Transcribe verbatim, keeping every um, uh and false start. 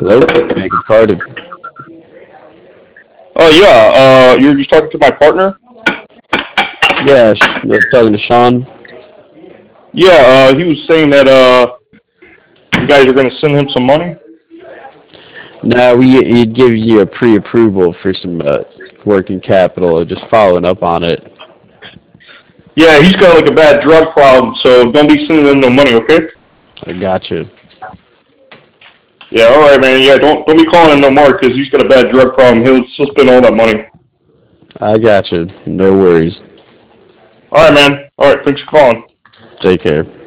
Hello? Make it carded. Oh yeah, uh, you're just talking to my partner. Yeah, sh- uh, talking to Sean. Yeah, uh, he was saying that uh, you guys are gonna send him some money. Now we he'd give you a pre-approval for some uh, working capital. Just following up on it. Yeah, he's got like a bad drug problem, so don't be sending him no money, okay? I gotcha. Yeah, all right, man. Yeah, don't don't be calling him no more because he's got a bad drug problem. He'll he'll spend all that money. I gotcha. No worries. All right, man. All right, thanks for calling. Take care.